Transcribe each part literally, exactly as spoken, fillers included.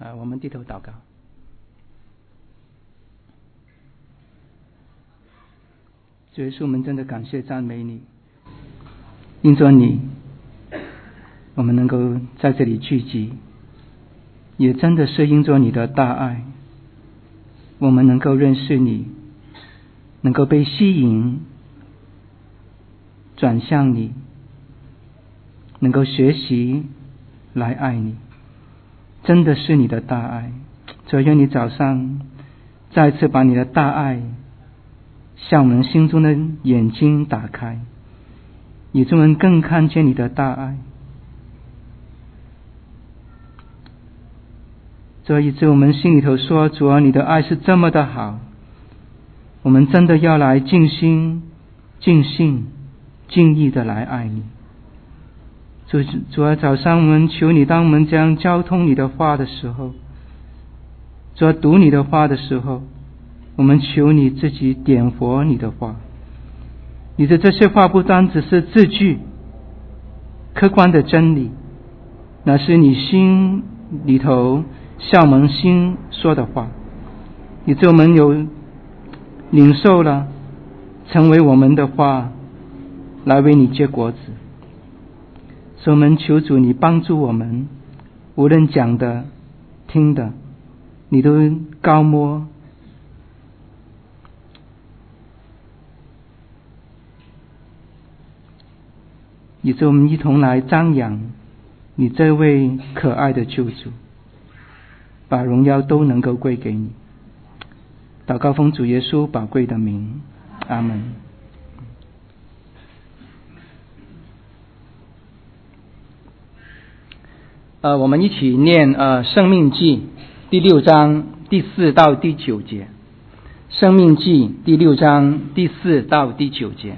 啊，我们低头祷告。主耶稣，我们真的感谢赞美你，因着你，我们能够在这里聚集，也真的是因着你的大爱，我们能够认识你，能够被吸引转向你，能够学习来爱你，真的是你的大爱。所以愿你早上再次把你的大爱向我们心中的眼睛打开，以致我们更看见你的大爱。所以以致我们心里头说，主啊，你的爱是这么的好，我们真的要来尽心尽性尽意的来爱你。主主啊，早上我们求你，当我们这样交通你的话的时候，主啊，读你的话的时候，我们求你自己点活你的话。你的这些话不单只是字句客观的真理，那是你心里头向我们心说的话，以致我们有领受了，成为我们的话，来为你结果子。所以我们求主你帮助我们，无论讲的听的，你都高摸，以致我们一同来张扬你这位可爱的救主，把荣耀都能够归给你。祷告奉主耶稣宝贵的名，阿们。呃，我们一起念呃《生命记》第六章第四到第九节，《生命记》第六章第四到第九节。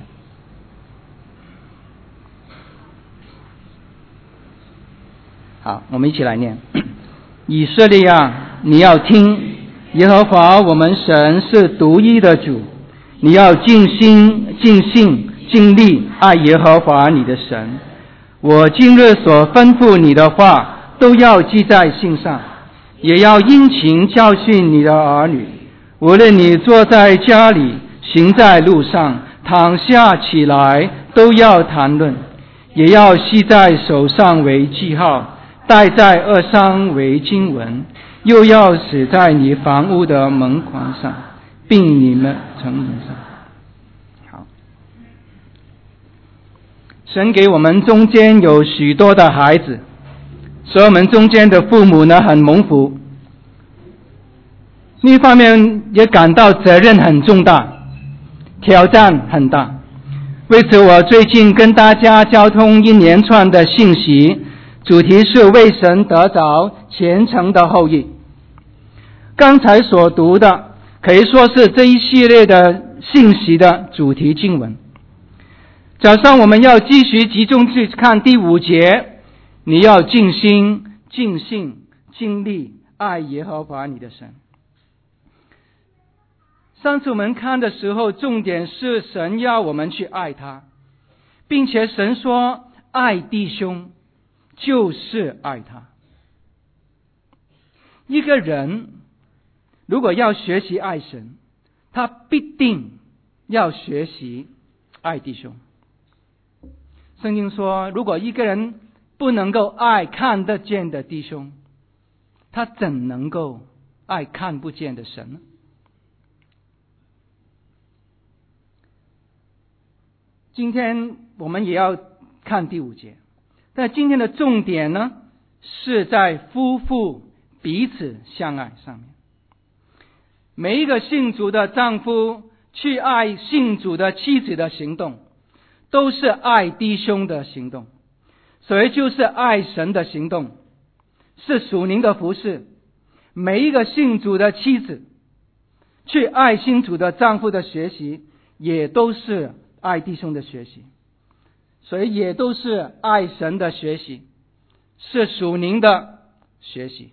好，我们一起来念。以色列啊，你要听，耶和华我们神是独一的主，你要尽心尽性尽力爱耶和华你的神。我今日所吩咐你的话都要记在心上，也要殷勤教训你的儿女，无论你坐在家里，行在路上，躺下起来，都要谈论，也要系在手上为记号，戴在额上为经文，又要写在你房屋的门框上，并你们城门上。好，神给我们中间有许多的孩子，所以我们中间的父母呢很蒙福，另一方面也感到责任很重大，挑战很大。为此我最近跟大家交通一连串的信息，主题是为神得着虔诚的后裔。刚才所读的可以说是这一系列的信息的主题经文。早上我们要继续集中去看第五节，你要尽心尽性尽力爱耶和华你的神。上次我们看的时候，重点是神要我们去爱他，并且神说爱弟兄就是爱他。一个人如果要学习爱神，他必定要学习爱弟兄。圣经说，如果一个人不能够爱看得见的弟兄，他怎能够爱看不见的神呢？今天我们也要看第五节，但今天的重点呢，是在夫妇彼此相爱上面。每一个信主的丈夫去爱信主的妻子的行动，都是爱弟兄的行动，所以就是爱神的行动，是属灵的服事。每一个信主的妻子去爱信主的丈夫的学习，也都是爱弟兄的学习，所以也都是爱神的学习，是属灵的学习。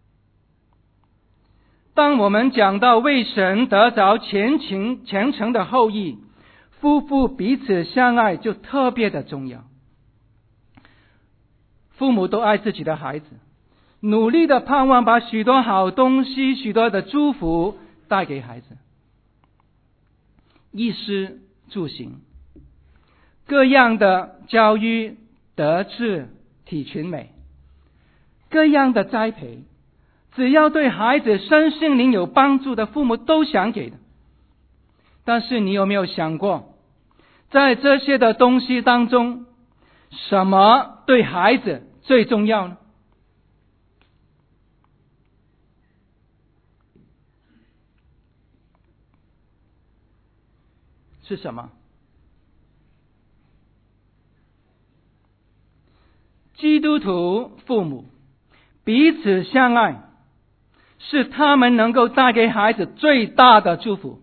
当我们讲到为神得着虔诚虔诚的后裔，夫妇彼此相爱就特别的重要。父母都爱自己的孩子， 努力的盼望把许多好东西、许多的祝福带给孩子。衣食住行，各样的教育、德智体群美，各样的栽培，只要对孩子身心灵有帮助的，父母都想给的。但是你有没有想过，在这些的东西当中，什么对孩子最重要呢？是什么？基督徒父母彼此相爱，是他们能够带给孩子最大的祝福。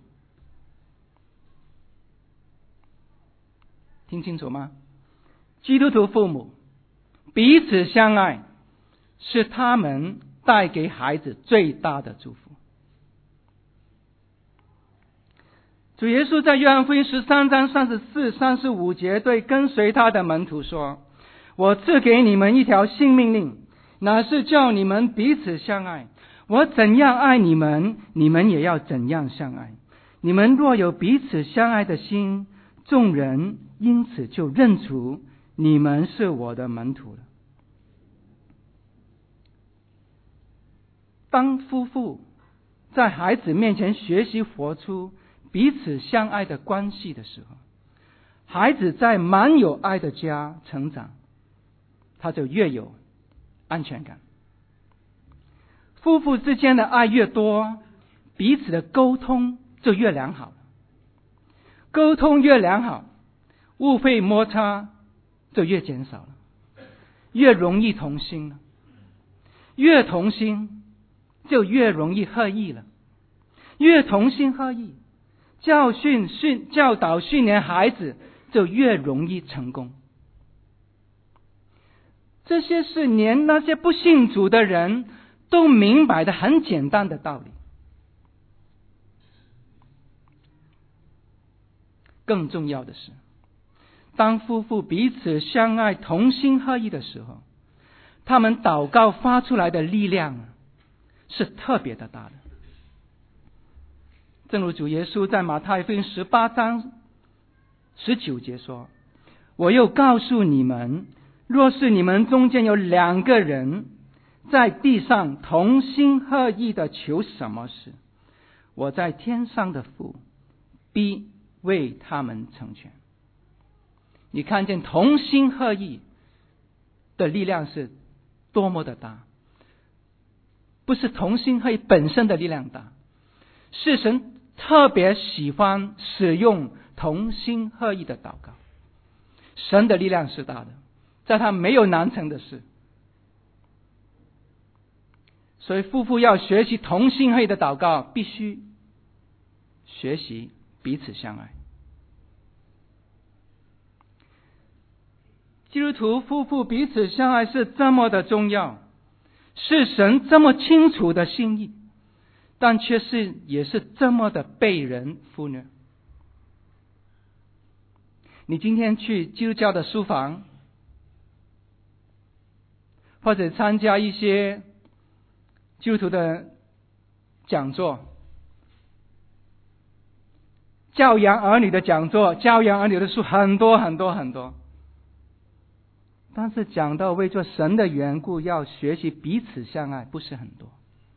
听清楚吗？基督徒父母彼此相爱，是他们带给孩子最大的祝福。主耶稣在约翰福音十三章三十四、三十五节对跟随他的门徒说：我赐给你们一条新命令，乃是叫你们彼此相爱。我怎样爱你们，你们也要怎样相爱。你们若有彼此相爱的心，众人因此就认出你们是我的门徒了。当夫妇在孩子面前学习活出彼此相爱的关系的时候，孩子在满有爱的家成长，他就越有安全感。夫妇之间的爱越多，彼此的沟通就越良好，沟通越良好，误会摩擦就越减少了，越容易同心了。越同心就越容易合意了，越同心合意，教训训教导训练孩子就越容易成功。这些是连那些不信主的人都明白的很简单的道理。更重要的是，当夫妇彼此相爱、同心合意的时候，他们祷告发出来的力量是特别的大的。正如主耶稣在马太福音十八章十九节说：我又告诉你们，若是你们中间有两个人在地上同心合意的求什么事，我在天上的父必为他们成全。你看见同心合意的力量是多么的大，不是同心合意本身的力量大，是神特别喜欢使用同心合意的祷告。神的力量是大的，在他没有难成的事。所以夫妇要学习同心合意的祷告，必须学习彼此相爱。基督徒夫妇彼此相爱是这么的重要，是神这么清楚的心意，但却是也是这么的被人忽略。你今天去基督教的书房，或者参加一些基督徒的讲座，教养儿女的讲座，教养儿女的书很多很多很多，但是讲到为做神的缘故要学习彼此相爱，不是很多。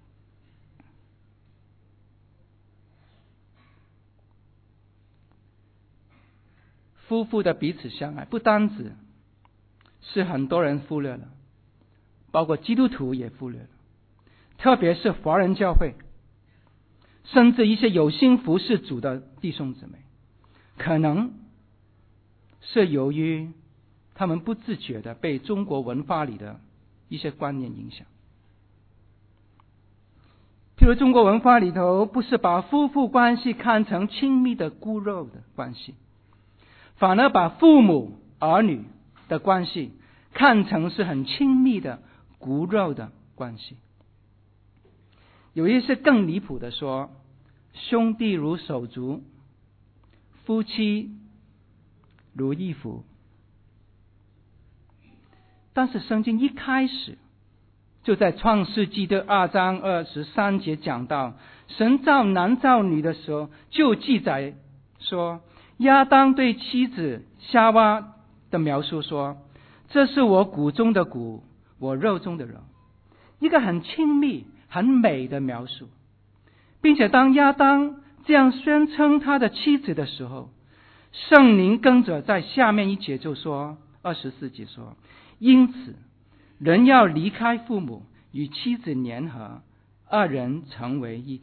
夫妇的彼此相爱不单止是很多人忽略了，包括基督徒也忽略了，特别是华人教会，甚至一些有心服侍主的弟兄姊妹，可能是由于他们不自觉的被中国文化里的一些观念影响。譬如中国文化里头不是把夫妇关系看成亲密的骨肉的关系，反而把父母儿女的关系看成是很亲密的骨肉的关系。有一些更离谱的说，兄弟如手足，夫妻如衣服。但是圣经一开始就在创世纪的二章二十三节讲到，神造男造女的时候，就记载说，亚当对妻子夏娃的描述说，这是我骨中的骨，我肉中的肉，一个很亲密很美的描述。并且当亚当这样宣称他的妻子的时候，圣灵跟着在下面一节就说，二十四节说，因此人要离开父母，与妻子联合，二人成为一体。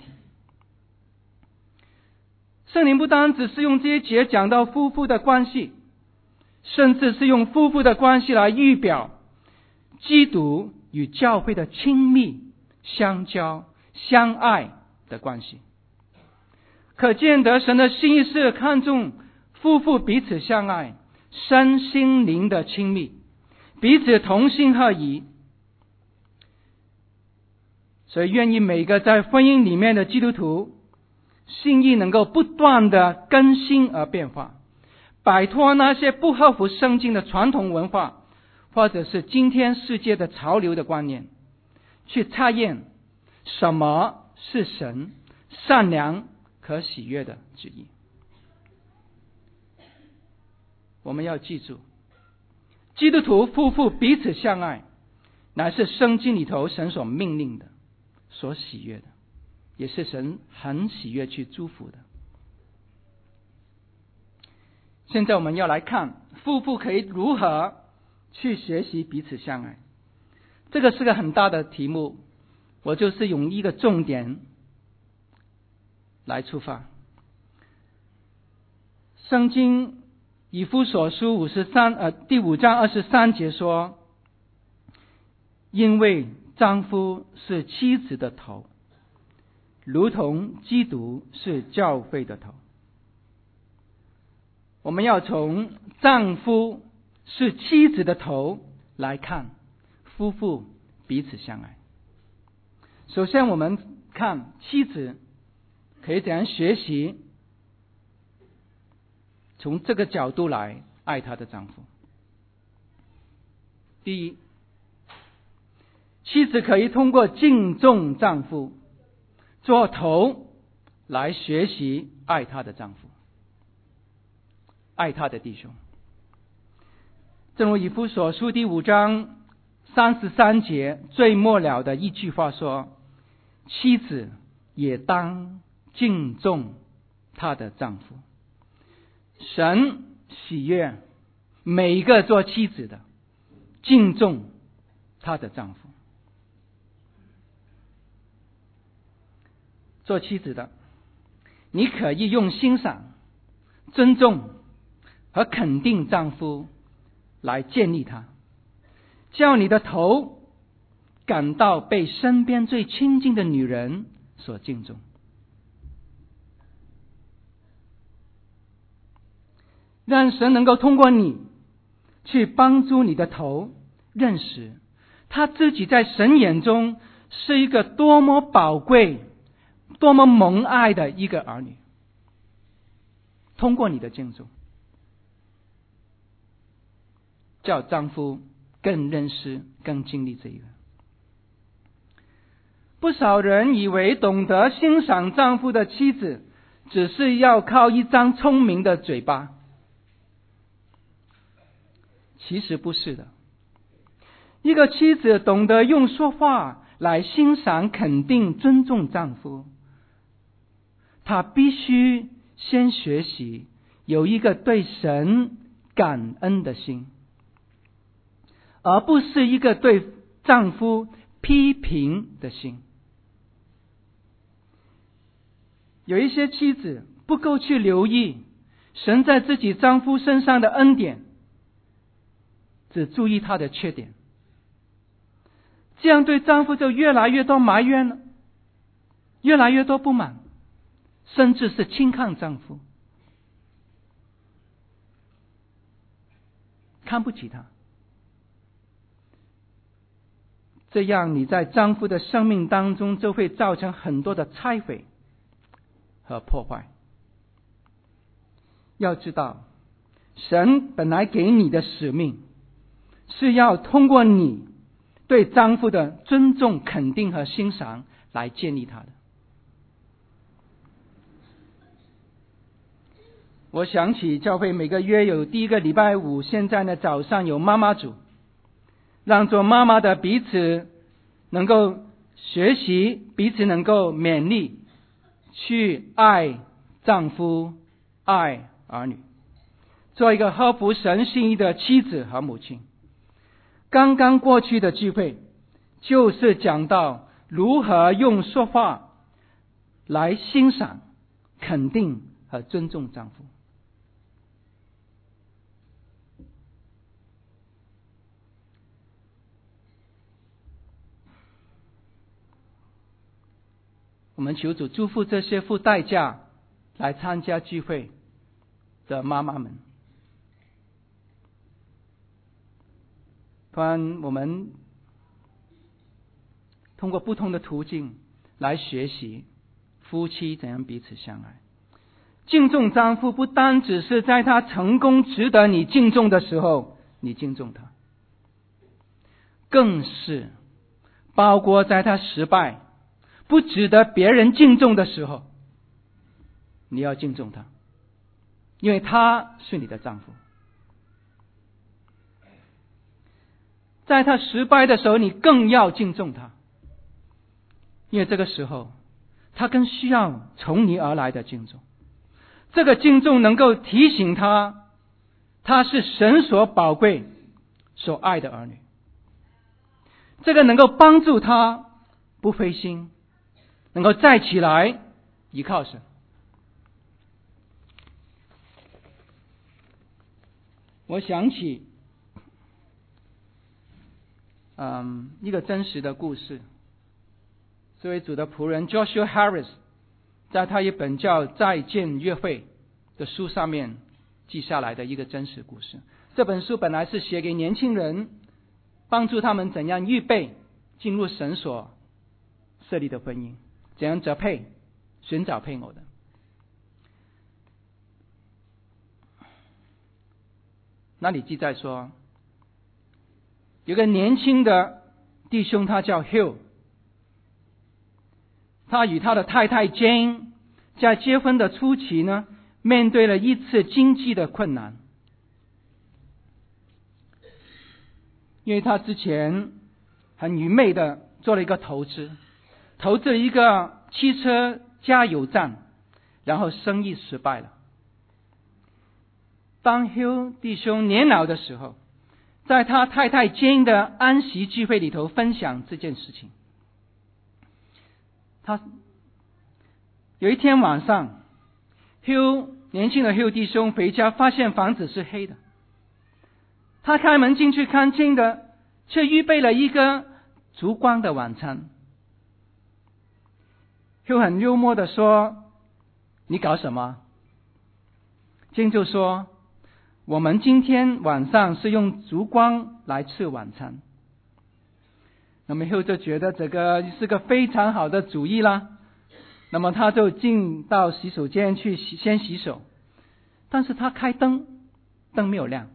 圣灵不单只是用这些节讲到夫妇的关系，甚至是用夫妇的关系来预表基督与教会的亲密相交相爱的关系。可见得神的心意是看重夫妇彼此相爱，身心灵的亲密，彼此同心合一。所以愿意每个在婚姻里面的基督徒心意能够不断的更新而变化，摆脱那些不合乎圣经的传统文化，或者是今天世界的潮流的观念，去查验什么是神善良可喜悦的旨意。我们要记住，基督徒夫妇彼此相爱，乃是圣经里头神所命令的，所喜悦的，也是神很喜悦去祝福的。现在我们要来看夫妇可以如何去学习彼此相爱。这个是个很大的题目，我就是用一个重点来出发。圣经以弗所书五十三呃第五章二十三节说，因为丈夫是妻子的头，如同基督是教会的头。我们要从丈夫是妻子的头来看夫妇彼此相爱。首先我们看妻子可以怎样学习从这个角度来爱她的丈夫。第一，妻子可以通过敬重丈夫做头来学习爱她的丈夫，爱她的弟兄。正如以弗所书第五章三十三节最末了的一句话说，妻子也当敬重她的丈夫。神喜悦每一个做妻子的敬重她的丈夫。做妻子的，你可以用欣赏、尊重和肯定丈夫来建立他，叫你的头感到被身边最亲近的女人所敬重。让神能够通过你去帮助你的头认识他自己在神眼中是一个多么宝贵多么蒙爱的一个儿女。通过你的敬重，叫丈夫更认识更经历这一个。不少人以为懂得欣赏丈夫的妻子只是要靠一张聪明的嘴巴，其实不是的。一个妻子懂得用说话来欣赏肯定尊重丈夫，她必须先学习有一个对神感恩的心，而不是一个对丈夫批评的心。有一些妻子不够去留意神在自己丈夫身上的恩典，只注意他的缺点，这样对丈夫就越来越多埋怨了，越来越多不满，甚至是轻看丈夫，看不起他。这样你在丈夫的生命当中就会造成很多的拆毁和破坏。要知道，神本来给你的使命是要通过你对丈夫的尊重、肯定和欣赏来建立他的。我想起教会每个月有第一个礼拜五，现在呢早上有妈妈组，让做妈妈的彼此能够学习，彼此能够勉励，去爱丈夫，爱儿女，做一个合乎神心意的妻子和母亲。刚刚过去的聚会就是讲到如何用说话来欣赏、肯定和尊重丈夫。我们求主祝福这些付代价来参加聚会的妈妈们。不然我们通过不同的途径来学习夫妻怎样彼此相爱。敬重丈夫不单只是在他成功值得你敬重的时候你敬重他，更是包括在他失败不值得别人敬重的时候，你要敬重他，因为他是你的丈夫。在他失败的时候，你更要敬重他，因为这个时候他更需要从你而来的敬重。这个敬重能够提醒他，他是神所宝贵、所爱的儿女。这个能够帮助他不灰心，能够站起来依靠神。我想起嗯，一个真实的故事，这位主的仆人 Joshua Harris 在他一本叫《再见约会》的书上面记下来的一个真实故事。这本书本来是写给年轻人，帮助他们怎样预备进入神所设立的婚姻，怎样择配、寻找配偶的。那里记载说，有个年轻的弟兄，他叫 Hill， 他与他的太太 Jane 在结婚的初期呢，面对了一次经济的困难，因为他之前很愚昧的做了一个投资，投资了一个汽车加油站，然后生意失败了。当 Hill 弟兄年老的时候，在他太太 Jane 的安息聚会里头分享这件事情。他有一天晚上 Hill 年轻的 Hill 弟兄回家，发现房子是黑的。他开门进去看见的，却预备了一个烛光的晚餐。Hill 很幽默的说，你搞什么？ Jane 就说，我们今天晚上是用烛光来吃晚餐。那么 Hill 就觉得这个是个非常好的主意啦。那么他就进到洗手间去洗先洗手，但是他开灯，灯没有亮。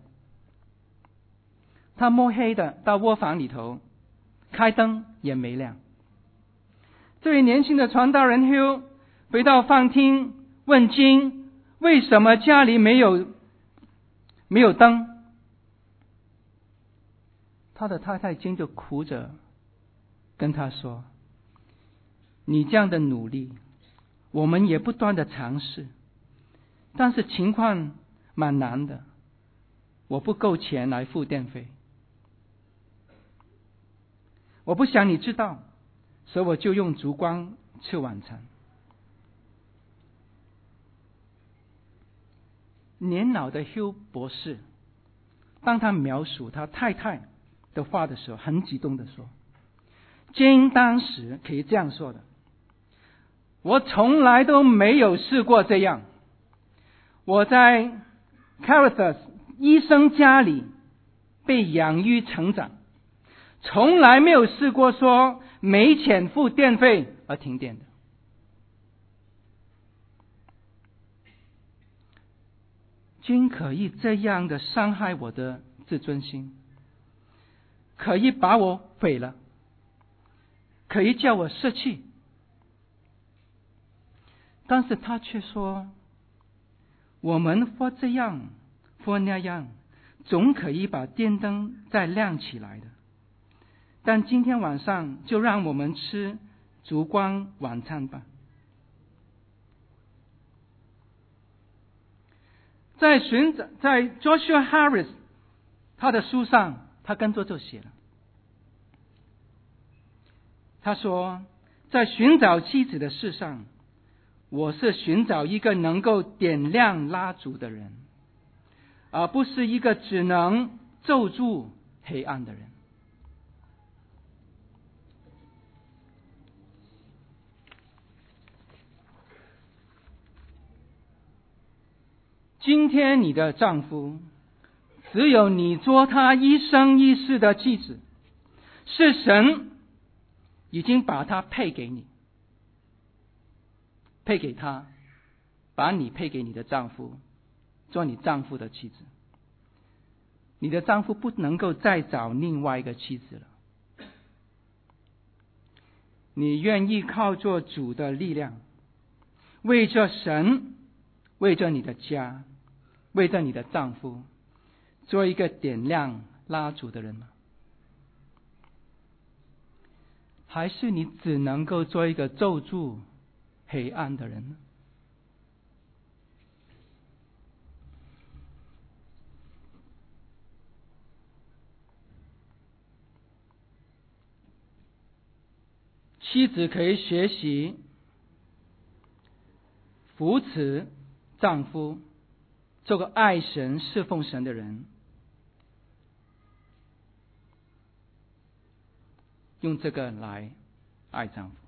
他摸黑的到卧房里头，开灯也没亮。这位年轻的传道人 Hill 回到饭厅问金，为什么家里没有没有灯？他的太太金就哭着跟他说，你这样的努力我们也不断的尝试，但是情况蛮难的，我不够钱来付电费，我不想你知道，所以我就用烛光吃晚餐。年老的 Hill 博士当他描述他太太的话的时候，很激动的说， Jane 当时可以这样说的，我从来都没有试过这样，我在 Caritas 医生家里被养育成长，从来没有试过说没钱付电费而停电的。均可以这样的伤害我的自尊心， 可以把我毁了，可以叫我失去。但是他却说，我们或这样或那样，总可以把电灯再亮起来的。但今天晚上就让我们吃烛光晚餐吧。在寻找在 Joshua Harris 他的书上，他跟着就写了，他说，在寻找妻子的事上，我是寻找一个能够点亮蜡烛的人，而不是一个只能咒住黑暗的人。今天你的丈夫只有你做他一生一世的妻子，是神已经把他配给你，配给他，把你配给你的丈夫，做你丈夫的妻子。你的丈夫不能够再找另外一个妻子了。你愿意靠着主的力量，为着神，为着你的家，为着你的丈夫，做一个点亮蜡烛的人吗？还是你只能够做一个咒住黑暗的人呢？妻子可以学习扶持丈夫，做个爱神侍奉神的人，用这个来爱丈夫，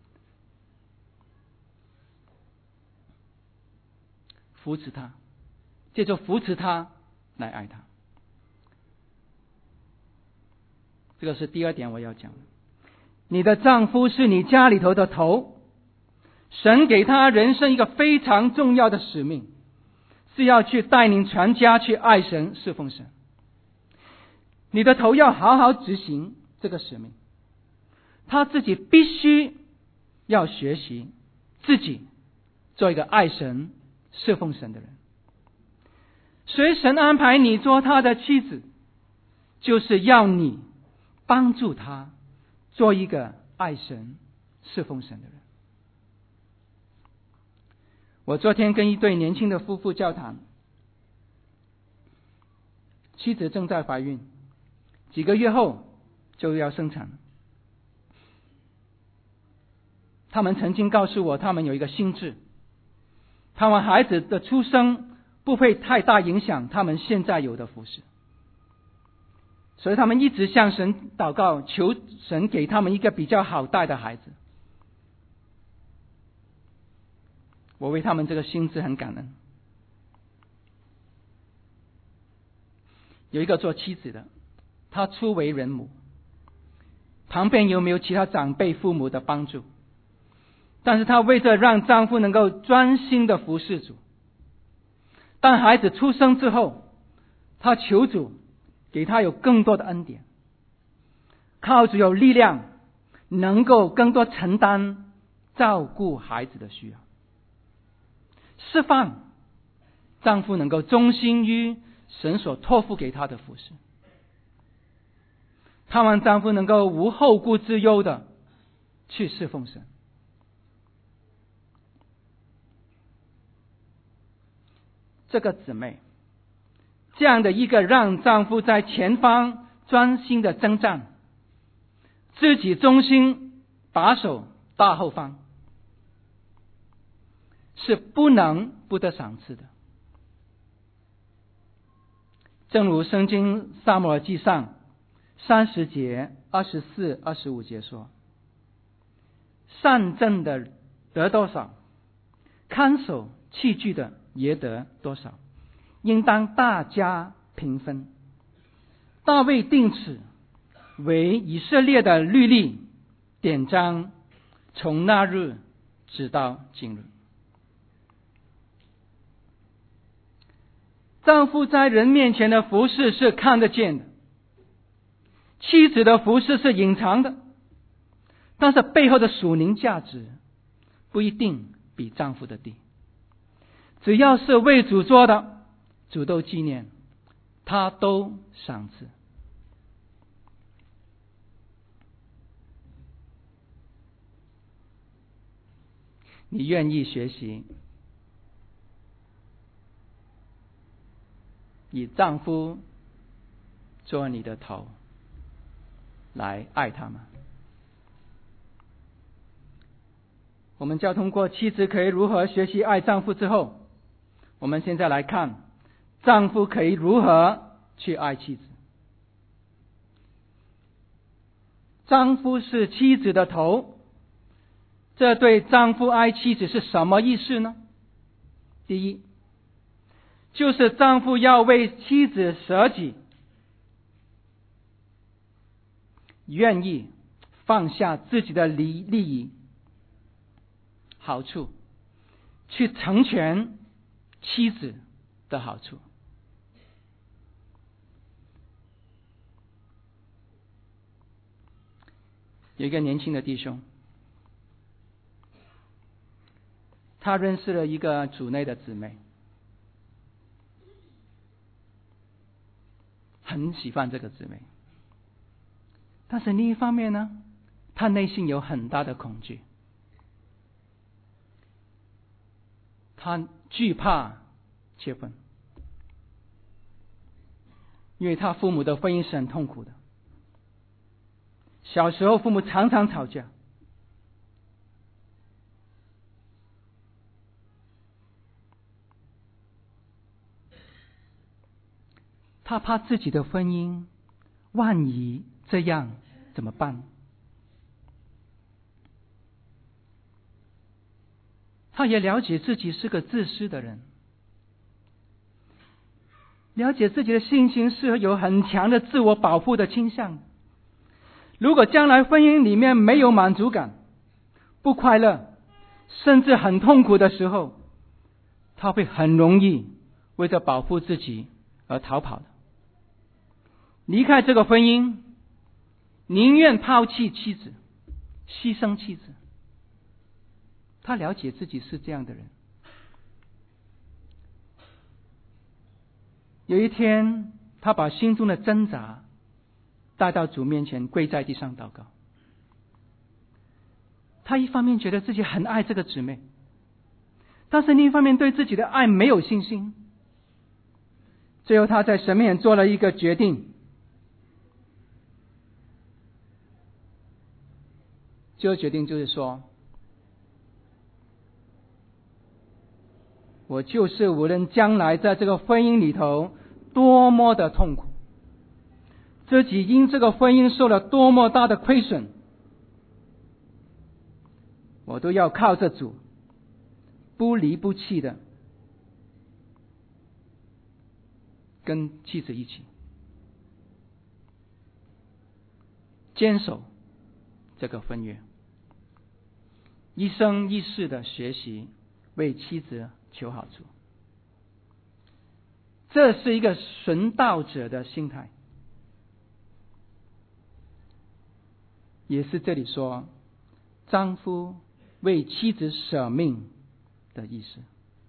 扶持他，借着扶持他来爱他。这个是第二点我要讲的。你的丈夫是你家里头的头，神给他人生一个非常重要的使命，是要去带领全家去爱神侍奉神。你的头要好好执行这个使命，他自己必须要学习自己做一个爱神侍奉神的人。所以神安排你做他的妻子，就是要你帮助他做一个爱神侍奉神的人。我昨天跟一对年轻的夫妇交谈，妻子正在怀孕，几个月后就要生产。他们曾经告诉我，他们有一个心志，他们孩子的出生不会太大影响他们现在有的服事，所以他们一直向神祷告，求神给他们一个比较好带的孩子。我为他们这个心志很感恩。有一个做妻子的，她初为人母，旁边有没有其他长辈父母的帮助？但是她为着让丈夫能够专心的服侍主，当孩子出生之后，她求主给她有更多的恩典，靠着有力量，能够更多承担照顾孩子的需要，释放丈夫能够忠心于神所托付给他的服事，盼望丈夫能够无后顾之忧的去侍奉神。这个姊妹这样的一个让丈夫在前方专心的征战，自己忠心把守大后方，是不能不得赏赐的。正如圣经撒母耳记上三十节二十四、二十五节说，善政的得多少，看守器具的也得多少，应当大家平分。大卫定此为以色列的律例典章，从那日直到今日。丈夫在人面前的服事是看得见的， 妻子的服侍是隐藏的，但是背后的属灵价值不一定比丈夫的低。只要是为主做的，主都纪念，他都赏赐。你愿意学习以丈夫做你的头来爱他吗？我们交通过妻子可以如何学习爱丈夫之后，我们现在来看丈夫可以如何去爱妻子。丈夫是妻子的头，这对丈夫爱妻子是什么意思呢？第一，就是丈夫要为妻子舍己，愿意放下自己的利利益好处，去成全妻子的好处。有一个年轻的弟兄，他认识了一个主内的姊妹，很喜欢这个姊妹，但是另一方面呢，他内心有很大的恐惧，他惧怕结婚，因为他父母的婚姻是很痛苦的，小时候父母常常吵架，他怕自己的婚姻万一这样怎么办？他也了解自己是个自私的人，了解自己的性情是有很强的自我保护的倾向。如果将来婚姻里面没有满足感，不快乐，甚至很痛苦的时候，他会很容易为了保护自己而逃跑的，离开这个婚姻，宁愿抛弃妻子，牺牲妻子。他了解自己是这样的人。有一天，他把心中的挣扎带到主面前，跪在地上祷告。他一方面觉得自己很爱这个姊妹，但是另一方面对自己的爱没有信心。最后他在神面前做了一个决定，这个决定就是说，我就是无论将来在这个婚姻里头多么的痛苦，自己因这个婚姻受了多么大的亏损，我都要靠着主不离不弃的跟妻子一起坚守这个婚约，一生一世的学习为妻子求好处。这是一个顺道者的心态，也是这里说丈夫为妻子舍命的意思。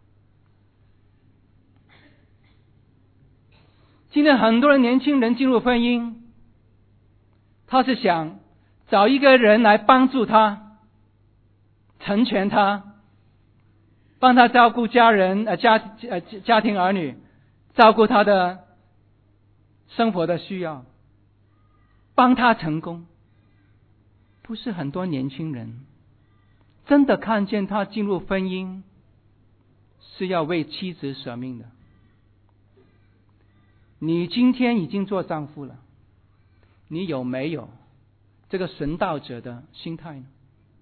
今天很多人年轻人进入婚姻，他是想找一个人来帮助他，成全他，帮他照顾家人呃家呃家庭儿女，照顾他的生活的需要，帮他成功。不是很多年轻人真的看见他进入婚姻是要为妻子舍命的。你今天已经做丈夫了，你有没有这个顺道者的心态呢？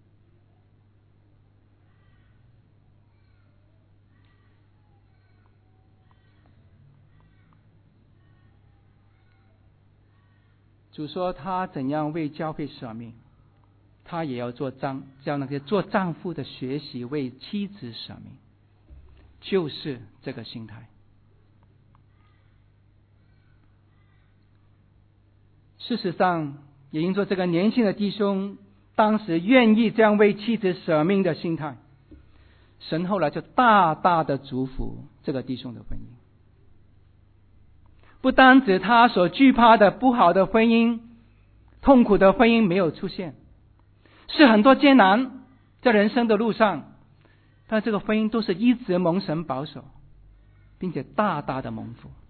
主说他怎样为教会舍命，他也要做丈叫那些做丈夫的学习为妻子舍命，就是这个心态。 事实上，也因着这个年轻的弟兄当时愿意这样为妻子舍命的心态，神后来就大大的祝福这个弟兄的婚姻。不单指他所惧怕的不好的婚姻、痛苦的婚姻没有出现，是很多艰难在人生的路上，但这个婚姻都是一直蒙神保守，并且大大的蒙福。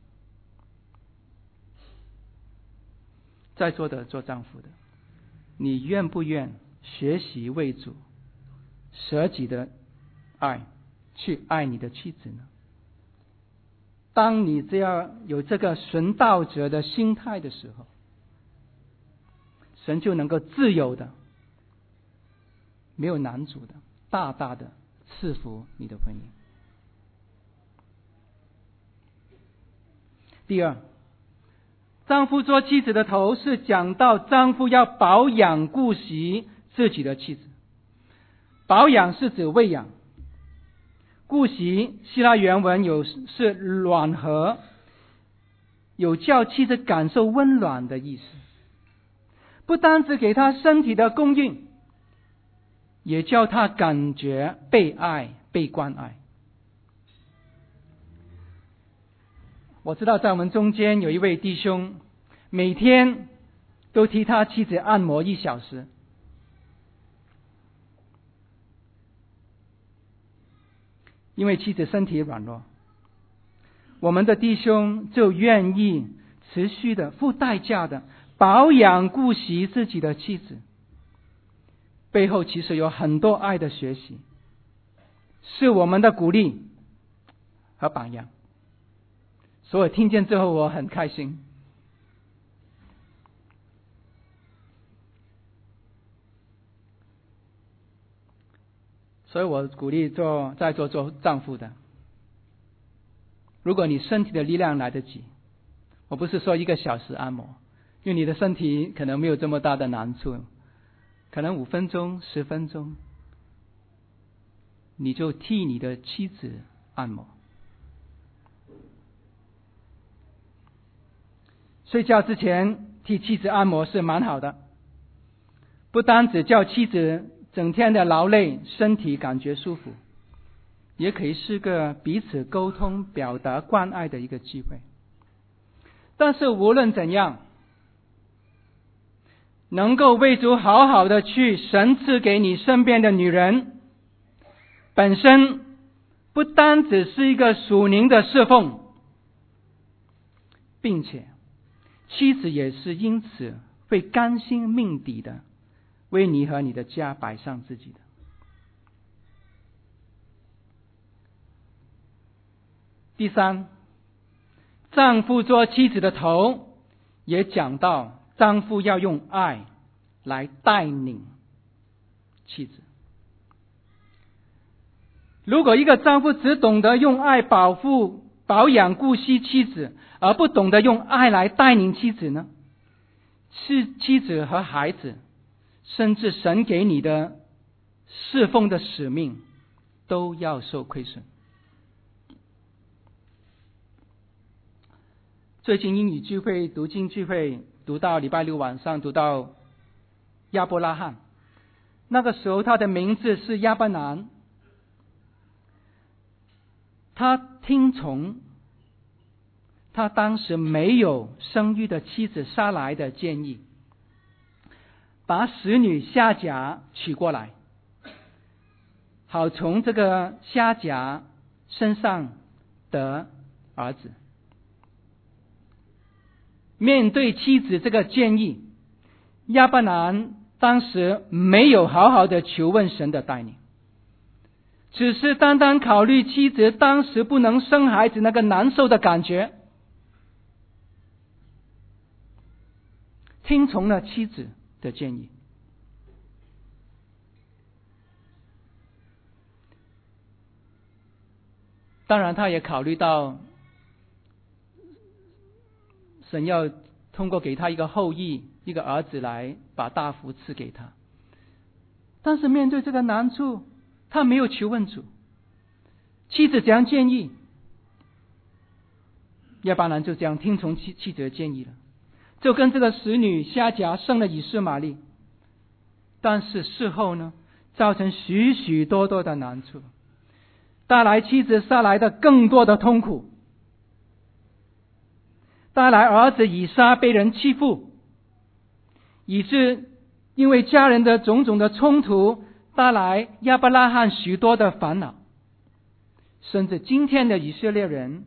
在座的做丈夫的，你愿不愿学习为主舍己的爱去爱你的妻子呢？当你这样有这个顺道者的心态的时候，神就能够自由的、没有难阻的、大大的赐福你的婚姻。第二，丈夫做妻子的头，是讲到丈夫要保养顾惜自己的妻子。保养是指喂养，顾惜希腊原文有是暖和，有叫妻子感受温暖的意思。不单只给她身体的供应，也叫她感觉被爱、被关爱。我知道在我们中间有一位弟兄，每天都替他妻子按摩一小时。因为妻子身体软弱，我们的弟兄就愿意持续的付代价的保养顾惜自己的妻子，背后其实有很多爱的学习，是我们的鼓励和榜样。所以听见之后我很开心。所以我鼓励做在座做丈夫的，如果你身体的力量来得及，我不是说一个小时按摩，因为你的身体可能没有这么大的难处，可能五分钟、十分钟，你就替你的妻子按摩。睡觉之前替妻子按摩是蛮好的，不单只叫妻子整天的劳累，身体感觉舒服，也可以是个彼此沟通、表达关爱的一个机会。但是无论怎样，能够为主好好的去神赐给你身边的女人，本身不单只是一个属灵的侍奉，并且妻子也是因此会甘心命抵的为你和你的家摆上自己的。第三，丈夫做妻子的头，也讲到丈夫要用爱来带领妻子。如果一个丈夫只懂得用爱保护、保养、顾惜妻子，而不懂得用爱来带领妻子呢？是妻子和孩子，甚至神给你的侍奉的使命，都要受亏损。最近英语聚会、读经聚会，读到礼拜六晚上，读到亚伯拉罕。那个时候他的名字是亚伯兰，他听从他当时没有生育的妻子撒来的建议，把使女夏甲娶过来，好从这个夏甲身上得儿子。面对妻子这个建议，亚伯兰当时没有好好的求问神的带领，只是单单考虑妻子当时不能生孩子那个难受的感觉，听从了妻子的建议。当然他也考虑到神要通过给他一个后裔，一个儿子来把大福赐给他。但是面对这个难处，他没有求问主，妻子怎样建议，亚伯兰就这样听从妻妻子的建议了。 就跟这个使女夏甲生了以斯玛利，但是事后呢，造成许许多多的难处，带来妻子撒来的更多的痛苦，带来儿子以撒被人欺负，以致因为家人的种种的冲突，带来亚伯拉罕许多的烦恼，甚至今天的以色列人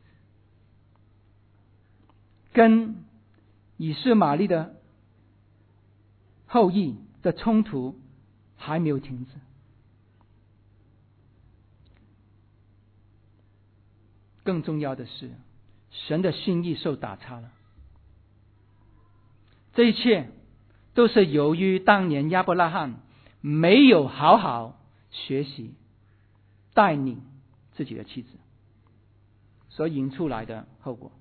跟以斯玛利的后裔的冲突还没有停止。更重要的是，神的心意受打岔了。这一切都是由于当年亚伯拉罕没有好好学习带领自己的妻子所引出来的后果。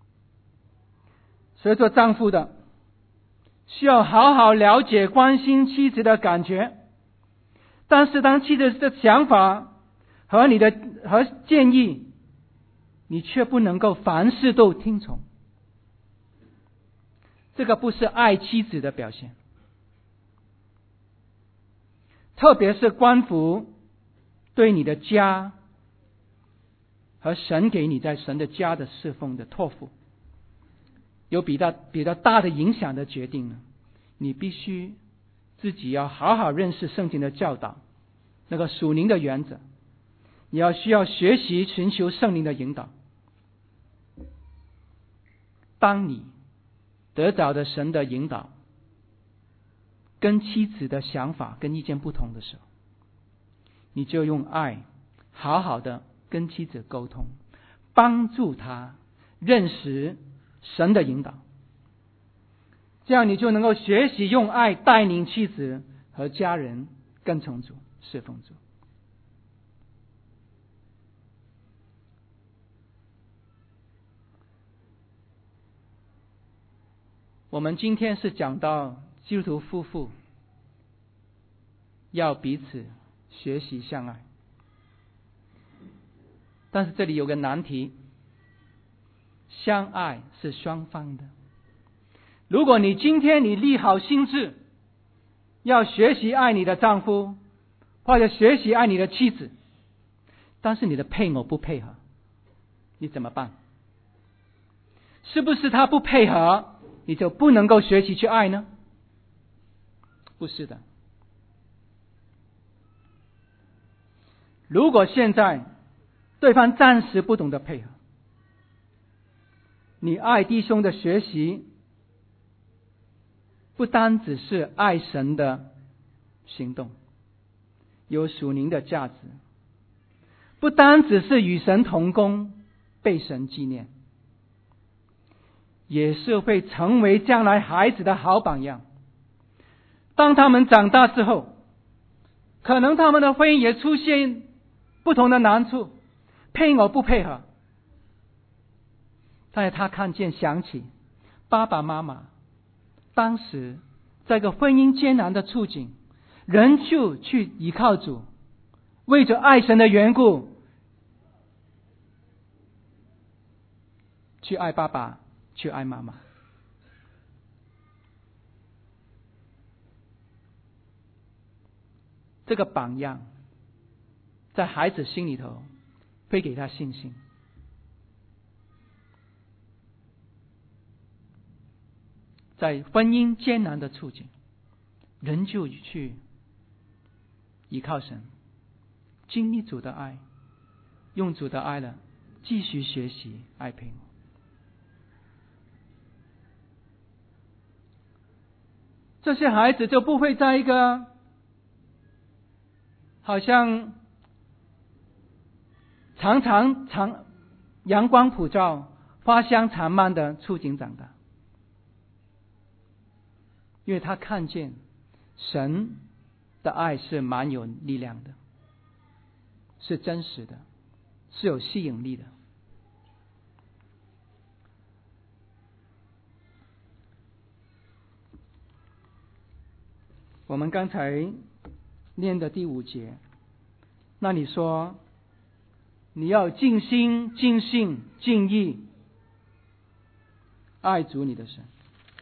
所以做丈夫的需要好好了解关心妻子的感觉，但是当妻子的想法和你的和建议，你却不能够凡事都听从，这个不是爱妻子的表现。特别是关乎对你的家和神给你在神的家的侍奉的托付有比较比较大的影响的决定呢，你必须自己要好好认识圣经的教导，那个属灵的原则，你要需要学习寻求圣灵的引导。当你得着的神的引导跟妻子的想法跟意见不同的时候，你就用爱好好的跟妻子沟通，帮助他认识神的引导，这样你就能够学习用爱带领妻子和家人跟从主侍奉主。我们今天是讲到基督徒夫妇要彼此学习相爱，但是这里有个难题，相爱是双方的。如果你今天你立好心志要学习爱你的丈夫，或者学习爱你的妻子，但是你的配偶不配合，你怎么办？是不是他不配合你就不能够学习去爱呢？不是的。如果现在对方暂时不懂得配合，你爱弟兄的学习不单只是爱神的行动，有属灵的价值，不单只是与神同工被神纪念，也是会成为将来孩子的好榜样。当他们长大之后，可能他们的婚姻也出现不同的难处，配偶不配合，但是他看见想起爸爸妈妈当时在个婚姻艰难的处境，仍旧去依靠主，为着爱神的缘故去爱爸爸，去爱妈妈。这个榜样在孩子心里头会给他信心，在婚姻艰难的处境仍旧去依靠神，经历主的爱，用主的爱了继续学习爱配偶。这些孩子就不会在一个好像常常常阳光普照花香长漫的处境长大，因为他看见神的爱是蛮有力量的，是真实的，是有吸引力的。我们刚才念的第五节，那你说你要尽心尽性尽意爱主你的神。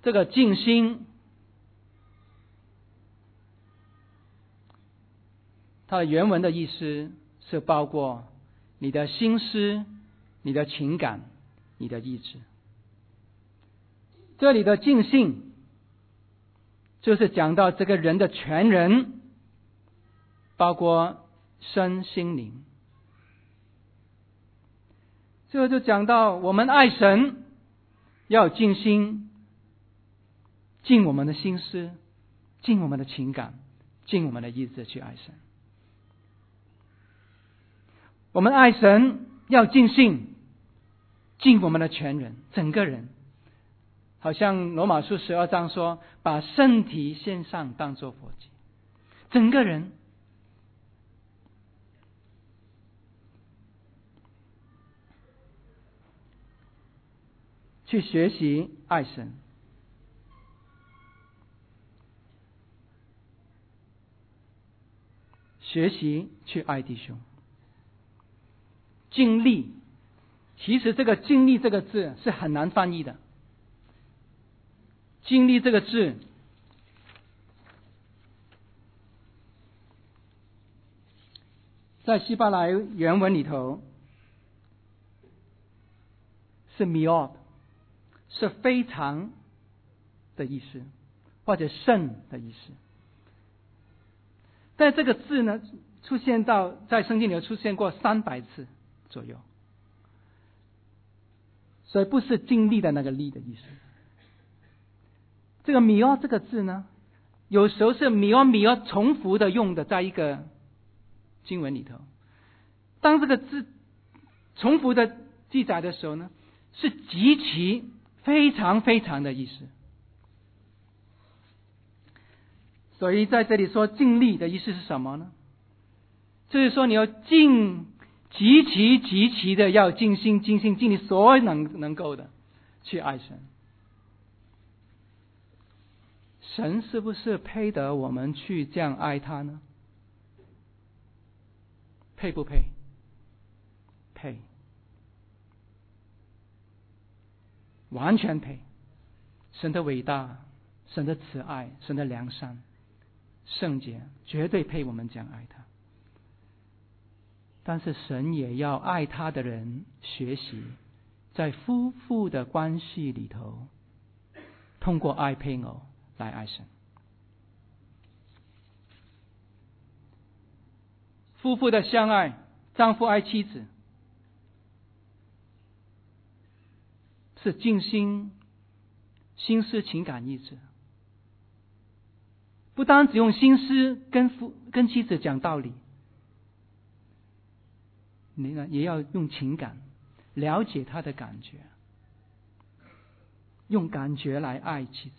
这个尽心，它的原文的意思是包括你的心思、你的情感、你的意志。这里的尽性就是讲到这个人的全人，包括身心灵。这就讲到我们爱神要尽心，尽我们的心思，尽我们的情感，尽我们的意志去爱神。我们爱神要尽性，尽我们的全人，整个人。好像罗马书十二章说，把身体献上当作活祭，整个人。去学习爱神，学习去爱弟兄。尽力，其实这个尽力这个字是很难翻译的。尽力这个字在希伯来原文里头是 miod， 是非常的意思，或者甚的意思。但这个字呢，出现到在圣经里出现过三百次左右，所以不是尽力的那个力的意思。这个米奥这个字呢，有时候是米奥米奥重复的用的，在一个经文里头。当这个字重复的记载的时候呢，是极其非常非常的意思。所以在这里说尽力的意思是什么呢？就是说你要尽极其极其的要尽心尽心尽你所能能够的去爱神。神是不是配得我们去这样爱他呢？配不配？配，完全配。神的伟大，神的慈爱，神的良善，圣洁，绝对配我们这样爱他。但是神也要爱他的人学习，在夫妇的关系里头，通过爱配偶来爱神。夫妇的相爱，丈夫爱妻子，是尽心、心思、情感、意志。不单只用心思跟夫跟妻子讲道理，你呢也要用情感了解他的感觉，用感觉来爱妻子。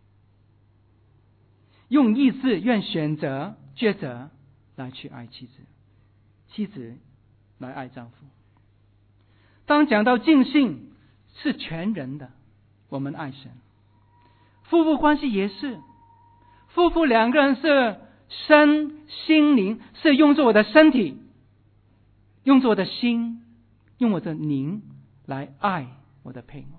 用意志愿选择抉择来去爱妻子，妻子来爱丈夫。当讲到尽性，是全人的，我们爱神。夫妇关系也是，夫妇两个人是身心灵，是用着我的身体，用着我的心，用我的灵来爱我的配偶。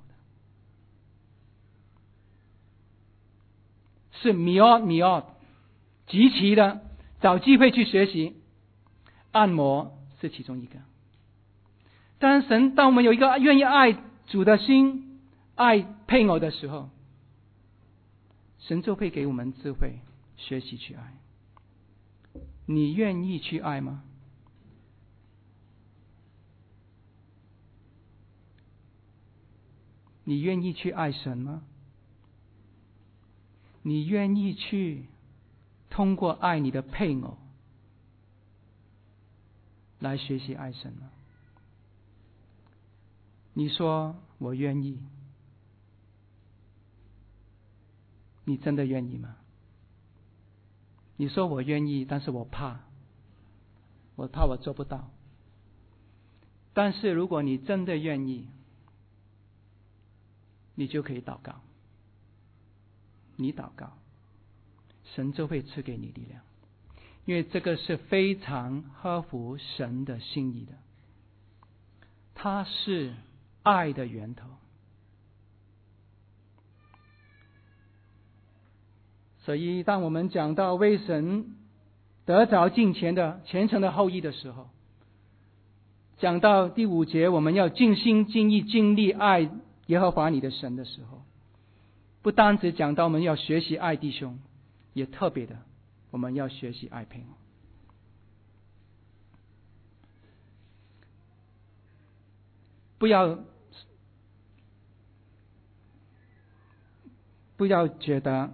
是米奥米奥，极其的找机会去学习。按摩是其中一个。当神当我们有一个愿意爱主的心，爱配偶的时候，神就会给我们智慧，学习去爱。你愿意去爱吗？你愿意去爱神吗？你愿意去通过爱你的配偶来学习爱神吗？你说我愿意，你真的愿意吗？你说我愿意，但是我怕，我怕我做不到。但是如果你真的愿意，你就可以祷告。你祷告，神就会赐给你力量，因为这个是非常合乎神的心意的。它是爱的源头。 所以当我们讲到为神得着敬虔的虔诚的后裔的时候，讲到第五节我们要尽心尽意尽力爱耶和华你的神的时候，不单只讲到我们要学习爱弟兄，也特别的我们要学习爱配偶。不要不要觉得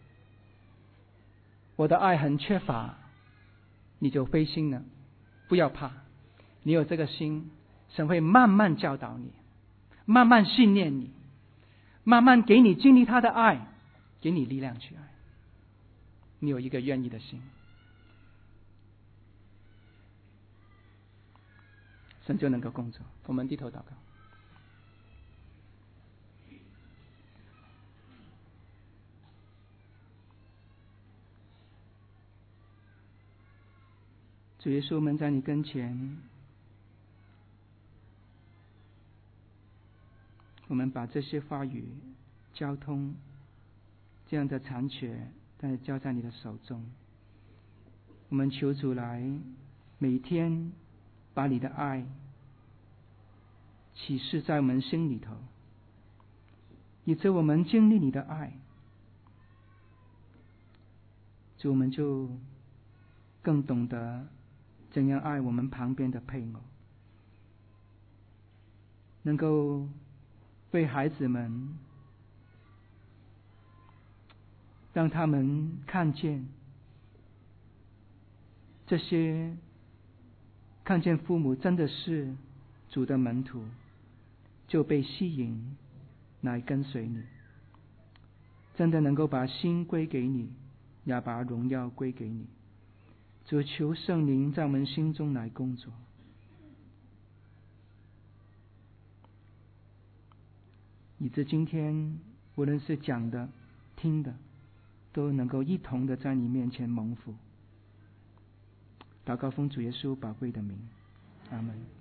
我的爱很缺乏你就灰心了，不要怕，你有这个心，神会慢慢教导你，慢慢训练你，慢慢给你经历他的爱，给你力量去爱。你有一个愿意的心，神就能够工作。我们低头祷告。主耶稣，我们在你跟前，我们把这些话语交通这样的残缺但交在你的手中，我们求主来每天把你的爱启示在我们心里头，以致我们经历你的爱，主，我们就更懂得怎样爱我们旁边的配偶，能够为孩子们，让他们看见这些，看见父母真的是主的门徒，就被吸引来跟随你，真的能够把心归给你，也把荣耀归给你。主，求圣灵在我们心中来工作，以致今天无论是讲的听的，都能够一同的在你面前蒙福。祷告奉主耶稣宝贵的名，阿们。